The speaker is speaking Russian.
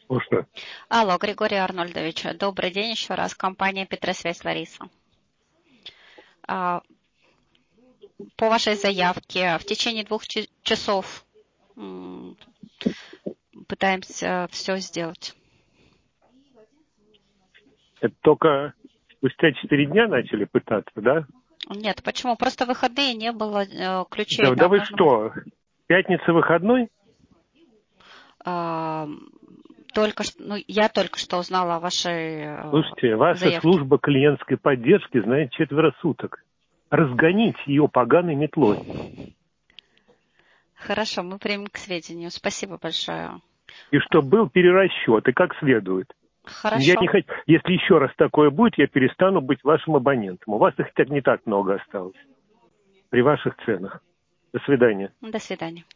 Можно? Алло, Григорий Арнольдович, добрый день еще раз. Компания Петросвязь, Лариса. По вашей заявке в течение 2 часов пытаемся все сделать. Это только спустя 4 дня начали пытаться, да? Нет, почему? Просто выходные не было ключей. Да, Нам вы нужно... что, пятница выходной? Только что, я только что узнала о вашей Слушайте, ваша заявке. служба клиентской поддержки знает 4 суток. Разгоните ее поганой метлой. Хорошо, мы примем к сведению. Спасибо большое. И чтобы был перерасчет, и как следует. Я Хорошо. не хочу, если еще раз такое будет, я перестану быть вашим абонентом. У вас их не так много осталось при ваших ценах. До свидания. До свидания.